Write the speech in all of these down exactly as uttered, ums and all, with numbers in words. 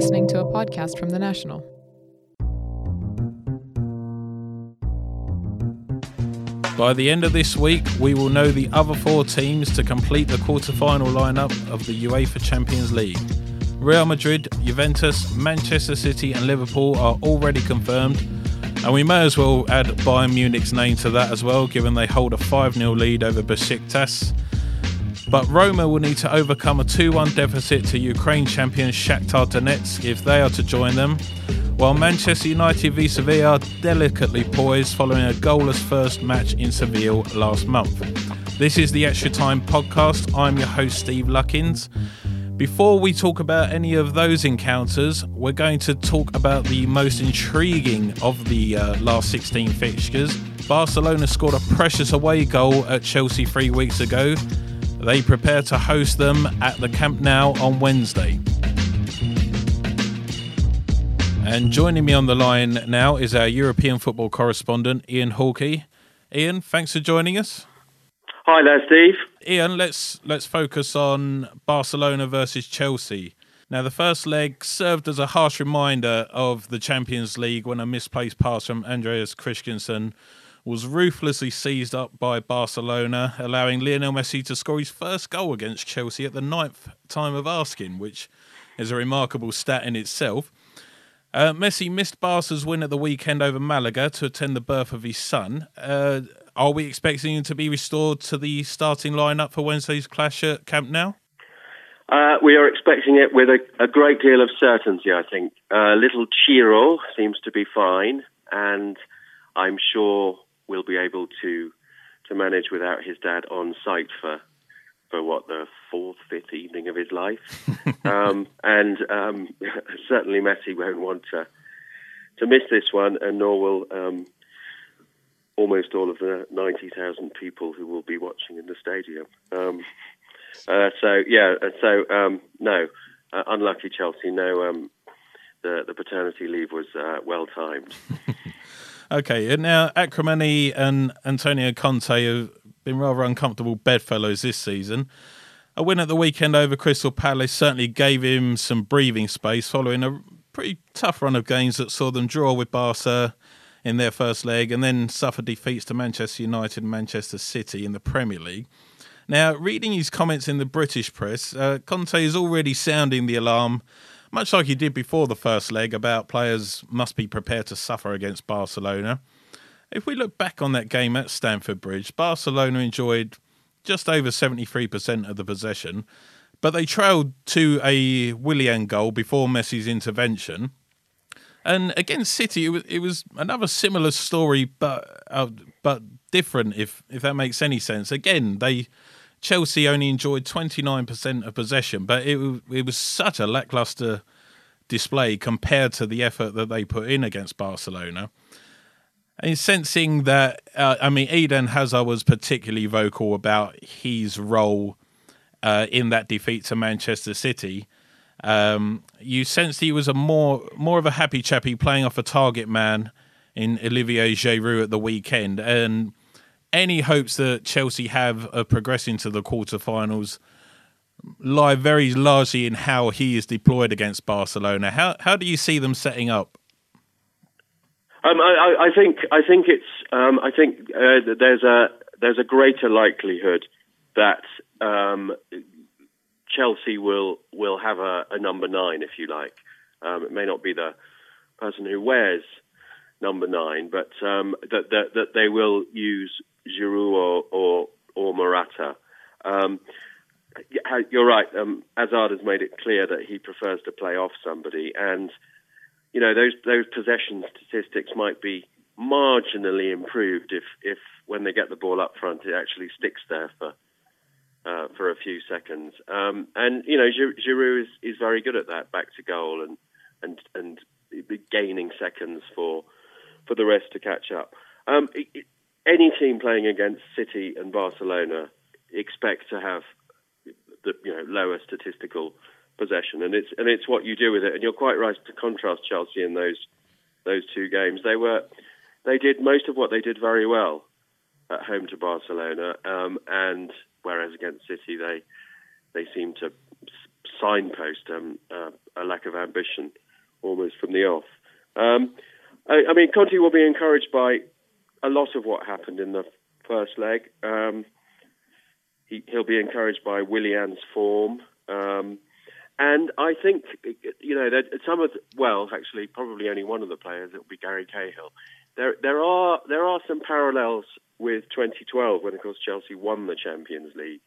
listening to a podcast from The National. By the end of this week, we will know the other four teams to complete the quarter-final lineup of the UEFA Champions League. Real Madrid, Juventus, Manchester City and Liverpool are already confirmed, and we may as well add Bayern Munich's name to that as well, given they hold a five nil lead over Besiktas. But Roma will need to overcome a two one deficit to Ukraine champions Shakhtar Donetsk if they are to join them, while Manchester United v Sevilla are delicately poised following a goalless first match in Seville last month. This is the Extra Time podcast. I'm your host, Steve Luckins. Before we talk about any of those encounters, we're going to talk about the most intriguing of the uh, last sixteen fixtures. Barcelona scored a precious away goal at Chelsea three weeks ago. They prepare to host them at the Camp Nou on Wednesday. And joining me on the line now is our European football correspondent, Ian Hawkey. Ian, thanks for joining us. Hi there, Steve. Ian, let's let's focus on Barcelona versus Chelsea. Now, the first leg served as a harsh reminder of the Champions League when a misplaced pass from Andreas Christensen was ruthlessly seized up by Barcelona, allowing Lionel Messi to score his first goal against Chelsea at the ninth time of asking, which is a remarkable stat in itself. Uh, Messi missed Barca's win at the weekend over Malaga to attend the birth of his son. Uh, are we expecting him to be restored to the starting lineup for Wednesday's clash at Camp Nou? Uh, we are expecting it with a, a great deal of certainty, I think. Uh, little Chiro seems to be fine, and I'm sure we'll be able to to manage without his dad on site for, for what, the fourth, fifth evening of his life. um, and um, certainly Messi won't want to, to miss this one, and nor will um, almost all of the ninety thousand people who will be watching in the stadium. Um, uh, so, yeah, so, um, no, uh, unlucky Chelsea, no, um, the, the paternity leave was uh, well-timed. Okay, and now Acromani and Antonio Conte have been rather uncomfortable bedfellows this season. A win at the weekend over Crystal Palace certainly gave him some breathing space following a pretty tough run of games that saw them draw with Barca in their first leg and then suffer defeats to Manchester United and Manchester City in the Premier League. Now, reading his comments in the British press, uh, Conte is already sounding the alarm, much like he did before the first leg, about players must be prepared to suffer against Barcelona. If we look back on that game at Stamford Bridge, Barcelona enjoyed just over seventy-three percent of the possession, but they trailed to a Willian goal before Messi's intervention. And against City, it was, it was another similar story, but uh, but different, if if that makes any sense. Again, they Chelsea only enjoyed twenty-nine percent of possession, but it it was such a lacklustre display compared to the effort that they put in against Barcelona. And sensing that, uh, I mean, Eden Hazard was particularly vocal about his role uh, in that defeat to Manchester City. Um, you sensed he was a more more of a happy chappy playing off a target man in Olivier Giroud at the weekend. And any hopes that Chelsea have of progressing to the quarterfinals lie very largely in how he is deployed against Barcelona. How how do you see them setting up? Um, I, I think I think it's um, I think uh, there's a there's a greater likelihood that um, Chelsea will will have a, a number nine, if you like. Um, it may not be the person who wears number nine, but um, that, that that they will use Giroud or or, or Morata. Um, you're right. Um, Hazard has made it clear that he prefers to play off somebody, and you know those those possession statistics might be marginally improved if if when they get the ball up front, it actually sticks there for uh, for a few seconds. Um, and you know Giroud is, is very good at that, back to goal and and and gaining seconds for for the rest to catch up. Um, it, it, any team playing against City and Barcelona expect to have the you know lower statistical possession, and it's and it's what you do with it. And you're quite right to contrast Chelsea in those those two games. They were they did most of what they did very well at home to Barcelona, um, and whereas against City they they seemed to signpost, um, uh, a lack of ambition almost from the off. Um, I, I mean, Conte will be encouraged by a lot of what happened in the first leg. Um, he, he'll be encouraged by Willian's form. Um, and I think, you know, that some of, the, well, actually, probably only one of the players, it will be Gary Cahill. There, there are there are some parallels with twenty twelve when, of course, Chelsea won the Champions League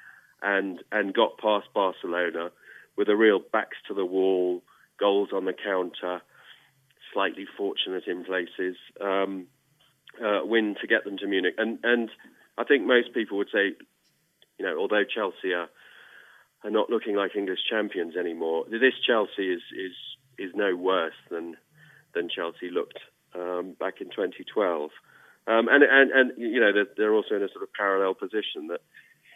and and got past Barcelona with a real backs to the wall, goals on the counter, slightly fortunate in places, um, uh, win to get them to Munich. And and I think most people would say, you know, although Chelsea are, are not looking like English champions anymore, this Chelsea is is is no worse than than Chelsea looked Um, back in twenty twelve, um, and and and you know they're, they're also in a sort of parallel position that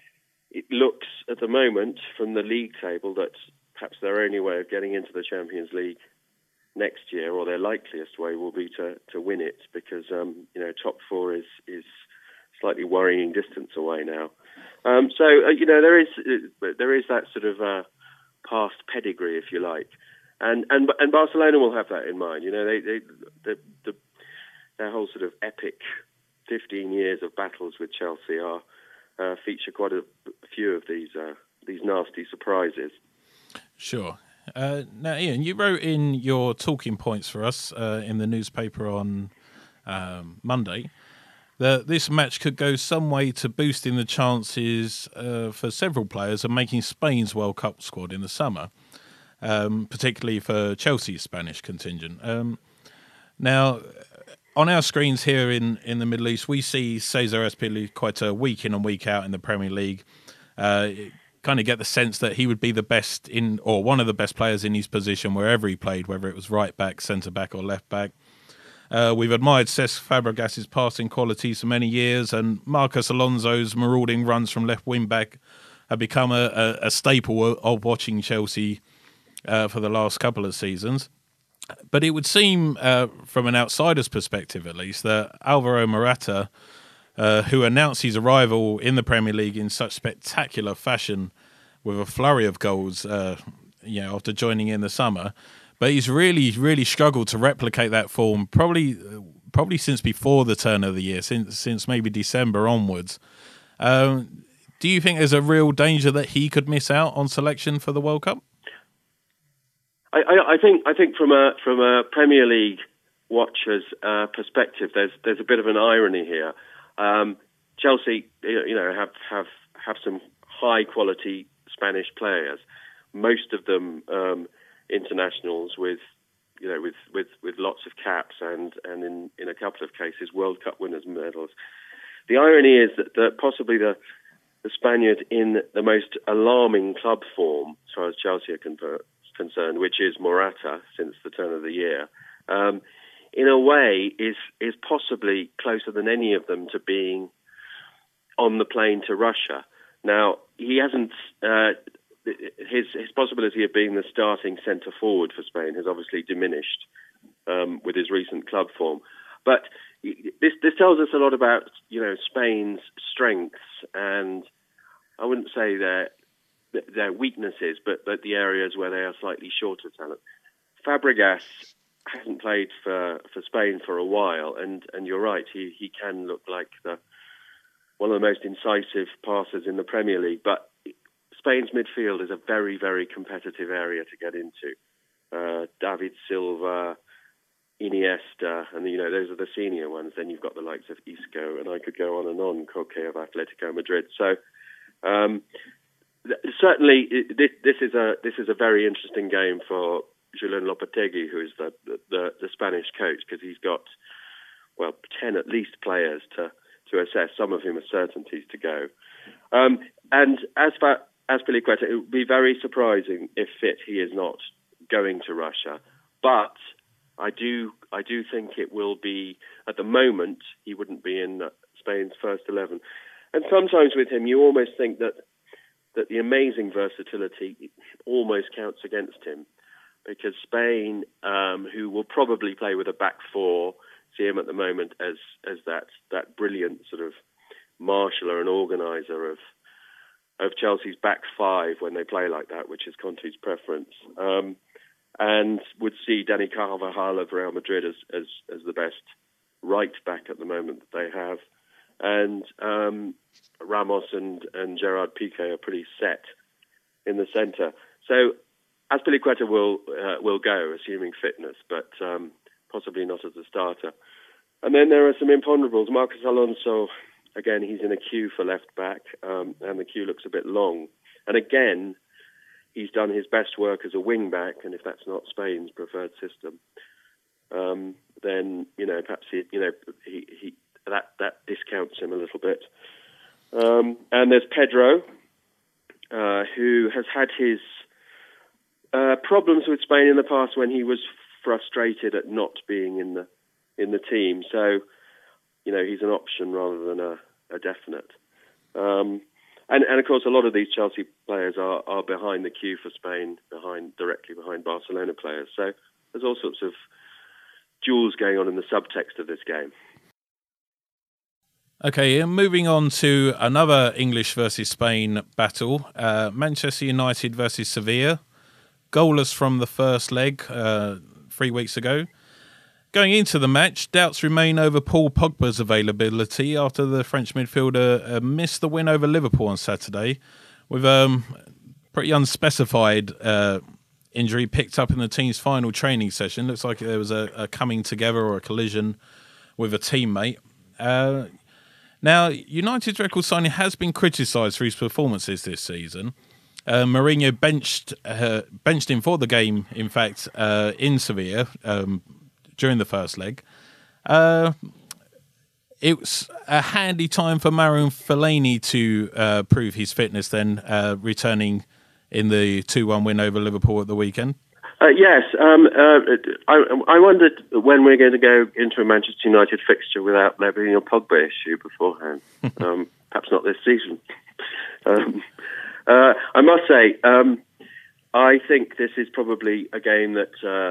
it looks at the moment from the league table that perhaps their only way of getting into the Champions League next year, or their likeliest way, will be to, to win it, because um, you know top four is is slightly worrying distance away now. Um, so uh, you know there is uh, there is that sort of uh, past pedigree, if you like. And and and Barcelona will have that in mind. You know, they, they the, the their whole sort of epic fifteen years of battles with Chelsea are uh, feature quite a few of these uh, these nasty surprises. Sure. Uh, now, Ian, you wrote in your talking points for us uh, in the newspaper on um, Monday that this match could go some way to boosting the chances uh, for several players of making Spain's World Cup squad in the summer. Um, particularly for Chelsea's Spanish contingent. Um, now, on our screens here in, in the Middle East, we see Cesar Azpilicueta week in and week out in the Premier League. Uh, kind of get the sense that he would be the best in, or one of the best players in his position wherever he played, whether it was right back, centre back, or left back. Uh, we've admired Cesc Fabregas's passing qualities for many years, and Marcos Alonso's marauding runs from left wing back have become a, a, a staple of watching Chelsea Uh, for the last couple of seasons. But it would seem, uh, from an outsider's perspective at least, that Alvaro Morata, uh, who announced his arrival in the Premier League in such spectacular fashion with a flurry of goals uh, you know, after joining in the summer, but he's really, really struggled to replicate that form probably probably since before the turn of the year, since, since maybe December onwards. Um, do you think there's a real danger that he could miss out on selection for the World Cup? I, I, I think I think from a from a Premier League watcher's uh, perspective, there's there's a bit of an irony here. Um, Chelsea, you know, have have have some high quality Spanish players, most of them um, internationals with you know with, with, with lots of caps and and in, in a couple of cases World Cup winners' medals. The irony is that, that possibly the the Spaniard in the most alarming club form, as far as Chelsea are concerned, concerned, which is Morata since the turn of the year, um, in a way is is possibly closer than any of them to being on the plane to Russia. Now, he hasn't, uh, his his possibility of being the starting centre forward for Spain has obviously diminished um, with his recent club form. But this this tells us a lot about, you know, Spain's strengths, and I wouldn't say they're their weaknesses, but, but the areas where they are slightly shorter talent. Fabregas hasn't played for, for Spain for a while, and, and you're right, he, he can look like the one of the most incisive passers in the Premier League, but Spain's midfield is a very, very competitive area to get into. Uh, David Silva, Iniesta, and you know those are the senior ones. Then you've got the likes of Isco, and I could go on and on, Koke of Atletico Madrid. So um, Certainly, this, this is a this is a very interesting game for Julen Lopetegui, who is the the, the Spanish coach, because he's got well ten at least players to, to assess. Some of whom are certainties to go. Um, and as for Azpilicueta, it would be very surprising if fit he is not going to Russia. But I do I do think it will be, at the moment he wouldn't be in Spain's first eleven. And sometimes with him, you almost think that. that the amazing versatility almost counts against him, because Spain, um, who will probably play with a back four, see him at the moment as as that that brilliant sort of marshaller and organizer of of Chelsea's back five when they play like that, which is Conte's preference, um, and would see Dani Carvajal of Real Madrid as, as, as the best right back at the moment that they have. And um, Ramos and, and Gerard Piqué are pretty set in the centre. So Azpilicueta will uh, will go, assuming fitness, but um, possibly not as a starter. And then there are some imponderables. Marcos Alonso, again, he's in a queue for left back, um, and the queue looks a bit long. And again, he's done his best work as a wing back, and if that's not Spain's preferred system, um, then you know perhaps he, you know he, he that that discounts him a little bit. Um, and there's Pedro, uh, who has had his uh, problems with Spain in the past when he was frustrated at not being in the in the team. So, you know, he's an option rather than a, a definite. Um, and, and of course, a lot of these Chelsea players are, are behind the queue for Spain, behind directly behind Barcelona players. So there's all sorts of duels going on in the subtext of this game. Okay, and moving on to another English versus Spain battle, uh, Manchester United versus Sevilla. Goalless from the first leg uh, three weeks ago. Going into the match, doubts remain over Paul Pogba's availability after the French midfielder uh, missed the win over Liverpool on Saturday with a um, pretty unspecified uh, injury picked up in the team's final training session. Looks like there was a, a coming together or a collision with a teammate. Uh, now, United's record signing has been criticised for his performances this season. Uh, Mourinho benched uh, benched him for the game, in fact, uh, in Sevilla um, during the first leg. Uh, it was a handy time for Marouane Fellaini to uh, prove his fitness then, uh, returning in the two one win over Liverpool at the weekend. Uh, yes, um, uh, I, I wondered when we're going to go into a Manchester United fixture without there being a Pogba issue beforehand. um, perhaps not this season. Um, uh, I must say, um, I think this is probably a game that uh,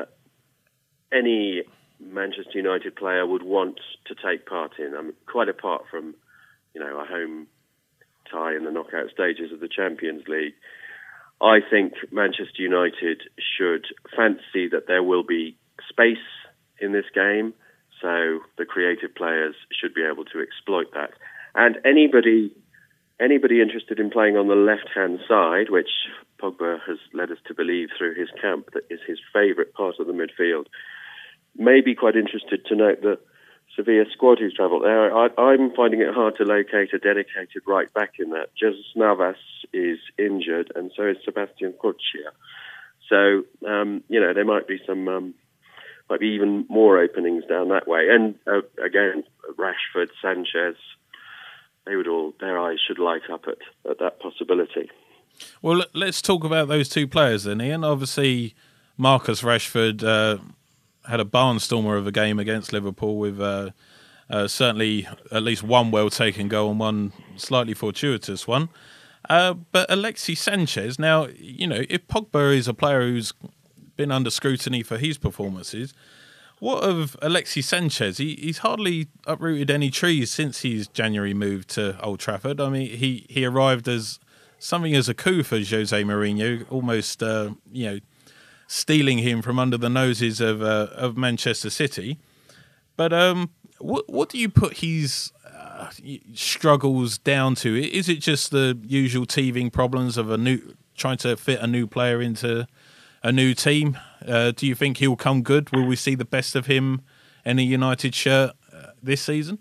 any Manchester United player would want to take part in. I mean, quite apart from, you know, a home tie in the knockout stages of the Champions League. I think Manchester United should fancy that there will be space in this game, so the creative players should be able to exploit that. And anybody anybody interested in playing on the left-hand side, which Pogba has led us to believe through his camp that is his favourite part of the midfield, may be quite interested to note that Sevilla squad who's travelled there. I, I'm finding it hard to locate a dedicated right back in that. Jesus Navas is injured, and so is Sebastian Corchia. So um, you know there might be some, um, might be even more openings down that way. And uh, again, Rashford, Sanchez, they would all their eyes should light up at, at that possibility. Well, let's talk about those two players then, Ian. Obviously, Marcus Rashford Uh, had a barnstormer of a game against Liverpool with uh, uh, certainly at least one well-taken goal and one slightly fortuitous one. Uh, but Alexis Sanchez, now, you know, if Pogba is a player who's been under scrutiny for his performances, what of Alexis Sanchez? He, he's hardly uprooted any trees since his January move to Old Trafford. I mean, he, he arrived as something as a coup for Jose Mourinho, almost, uh, you know, stealing him from under the noses of uh, of Manchester City. But um, what what do you put his uh, struggles down to? Is it just the usual teething problems of a new trying to fit a new player into a new team? Uh, do you think he'll come good? Will we see the best of him in a United shirt uh, this season?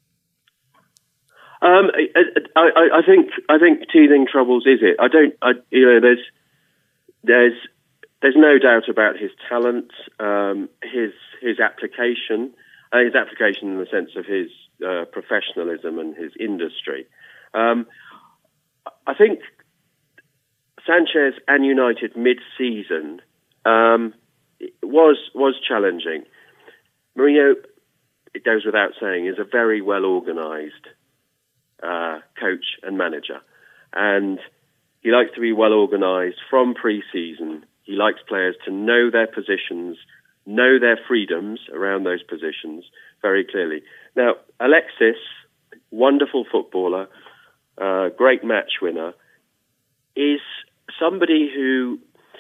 Um, I, I, I think I think teething troubles is it? I don't. I, you know, there's there's. There's no doubt about his talent, um, his his application, uh, his application in the sense of his uh, professionalism and his industry. Um, I think Sanchez and United mid-season um, was was challenging. Mourinho, it goes without saying, is a very well organised uh, coach and manager, and he likes to be well organised from pre-season. He likes players to know their positions, know their freedoms around those positions very clearly. Now, Alexis, wonderful footballer, uh, great match winner, is somebody who,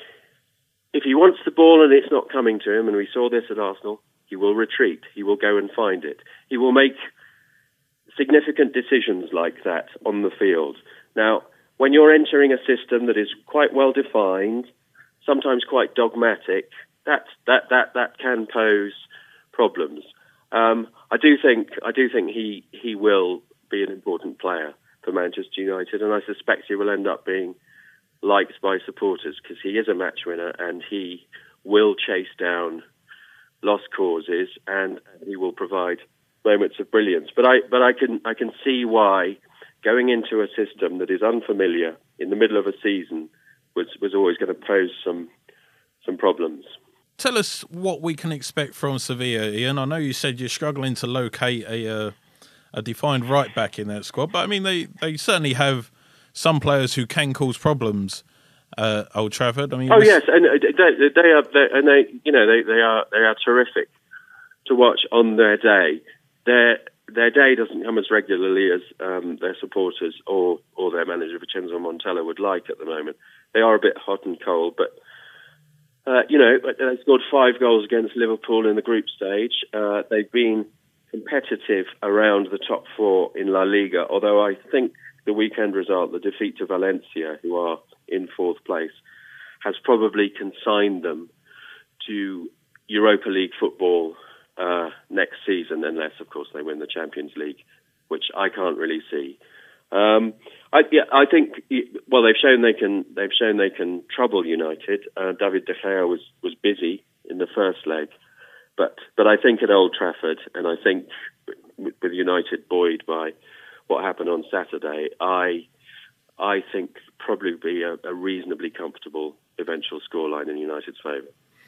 if he wants the ball and it's not coming to him, and we saw this at Arsenal, he will retreat. He will go and find it. He will make significant decisions like that on the field. Now, when you're entering a system that is quite well defined, sometimes quite dogmatic, that that that that can pose problems. Um, I do think I do think he he will be an important player for Manchester United, and I suspect he will end up being liked by supporters because he is a match winner and he will chase down lost causes and he will provide moments of brilliance. But I but I can I can see why going into a system that is unfamiliar in the middle of a season was was always going to pose some some problems. Tell us what we can expect from Sevilla, Ian. I know you said you're struggling to locate a uh, a defined right back in that squad, but I mean they, they certainly have some players who can cause problems. Uh, Old Trafford. I mean, oh yes, and they, they are, they, and they, you know, they, they are they are terrific to watch on their day. Their their day doesn't come as regularly as um, their supporters or or their manager Vincenzo Montella would like at the moment. They are a bit hot and cold, but uh, you know, they scored five goals against Liverpool in the group stage. Uh, they've been competitive around the top four in La Liga, although I think the weekend result, the defeat to Valencia, who are in fourth place, has probably consigned them to Europa League football uh, next season, unless, of course, they win the Champions League, which I can't really see. Um, I, yeah, I think. Well, they've shown they can. They've shown they can trouble United. Uh, David De Gea was was busy in the first leg, but but I think at Old Trafford, and I think with, with United buoyed by what happened on Saturday, I. I think probably be a, a reasonably comfortable eventual scoreline in United's favour.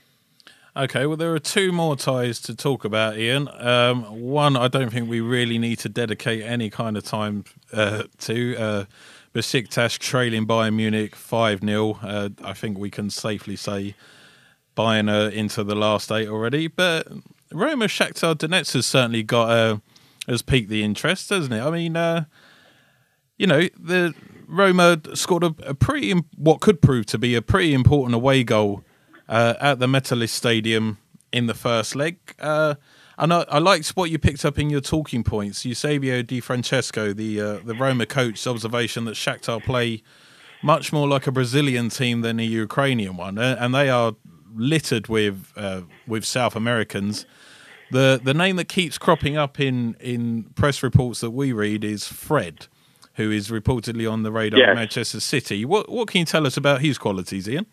Okay, well, there are two more ties to talk about, Ian. Um, one, I don't think we really need to dedicate any kind of time uh, to. Uh, Besiktas trailing Bayern Munich five nil. Uh, I think we can safely say Bayern are into the last eight already. But Roma Shakhtar Donetsk has certainly got uh, has piqued the interest, hasn't it? I mean, uh, you know, the Roma scored a, a pretty, what could prove to be a pretty important away goal uh, at the Metalist Stadium in the first leg. Uh, and I, I liked what you picked up in your talking points. Eusebio Di Francesco, the uh, the Roma coach's observation that Shakhtar play much more like a Brazilian team than a Ukrainian one, uh, and they are littered with uh, with South Americans. The the name that keeps cropping up in, in press reports that we read is Fred, who is reportedly on the radar yes. of Manchester City. What what can you tell us about his qualities, Ian?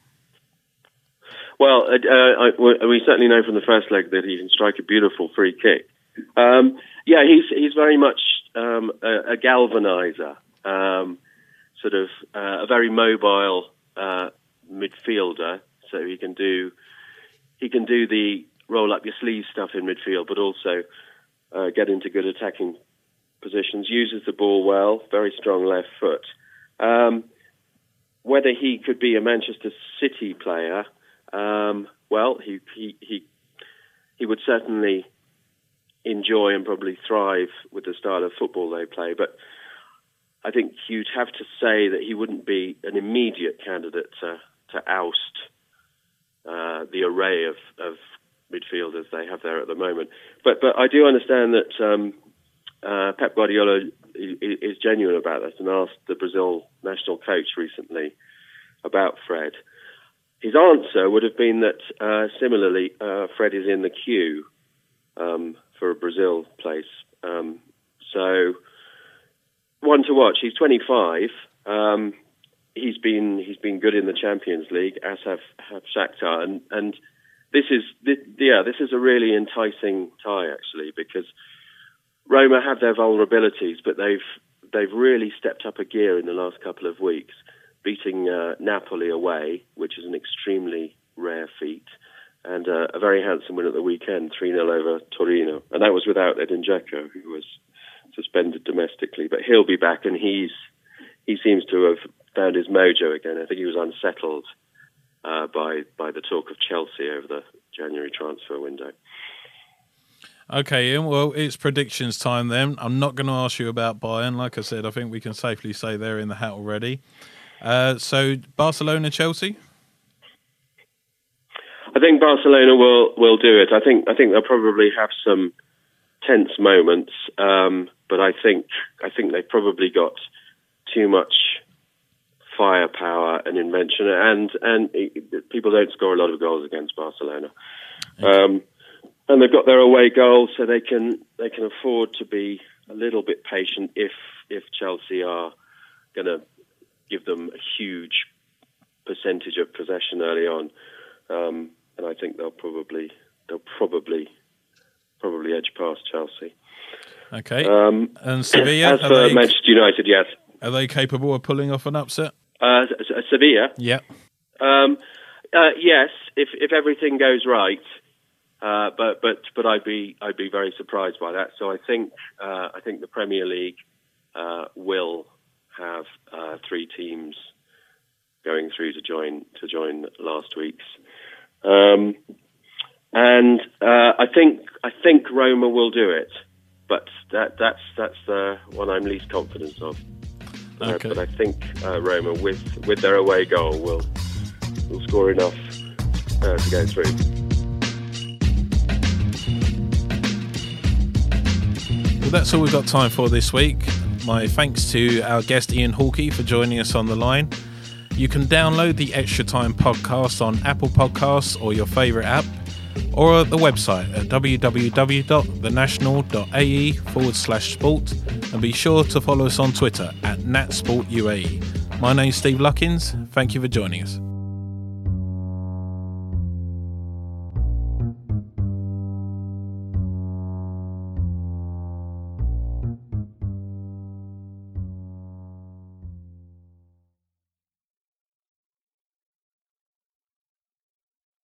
Well, uh, I, we certainly know from the first leg that he can strike a beautiful free kick. Um, yeah, he's he's very much um, a, a galvanizer, um, sort of uh, a very mobile uh, midfielder. So he can do he can do the roll up your sleeve stuff in midfield, but also uh, get into good attacking positions, uses the ball well, very strong left foot. Um, whether he could be a Manchester City player, um, well, he, he he he would certainly enjoy and probably thrive with the style of football they play. But I think you'd have to say that he wouldn't be an immediate candidate to, to oust uh, the array of, of midfielders they have there at the moment. But but I do understand that Um, Uh, Pep Guardiola is genuine about this and asked the Brazil national coach recently about Fred. His answer would have been that uh, similarly, uh, Fred is in the queue um, for a Brazil place. Um, so one to watch. He's twenty-five. Um, he's been he's been good in the Champions League, as have, have Shakhtar, and and this is this, yeah this is a really enticing tie actually, because Roma have their vulnerabilities, but they've they've really stepped up a gear in the last couple of weeks, beating uh, Napoli away, which is an extremely rare feat, and uh, a very handsome win at the weekend, three nil over Torino. And that was without Edin Dzeko, who was suspended domestically. But he'll be back, and he's he seems to have found his mojo again. I think he was unsettled uh, by by the talk of Chelsea over the January transfer window. Okay, Ian, well, it's predictions time then. I'm not going to ask you about Bayern. Like I said, I think we can safely say they're in the hat already. Uh, so Barcelona, Chelsea. I think Barcelona will will do it. I think I think they'll probably have some tense moments, um, but I think I think they've probably got too much firepower and invention, and and it, people don't score a lot of goals against Barcelona, um, and they've got their away goal, so they can they can afford to be a little bit patient if if Chelsea are going to give them a huge percentage of possession early on, um, and I think they'll probably they'll probably probably edge past Chelsea. Okay, um, and Sevilla. As for they, Manchester United, yes, are they capable of pulling off an upset? Uh, Sevilla. Yeah. Um, uh, yes, if if everything goes right, uh, but but but I'd be I'd be very surprised by that. So I think uh, I think the Premier League uh, will have uh, three teams going through to join to join last week's, um, and uh, I think I think Roma will do it, but that that's that's the one I'm least confident of. Okay. Uh, but I think uh, Roma, with with their away goal, will will score enough uh, to go through. Well, that's all we've got time for this week. My thanks to our guest Ian Hawkey for joining us on the line. You can download the Extra Time podcast on Apple Podcasts or your favourite app, or at the website at www.thenational.ae forward slash sport, and be sure to follow us on Twitter at natsportuae. My name's Steve Luckins. Thank you for joining us.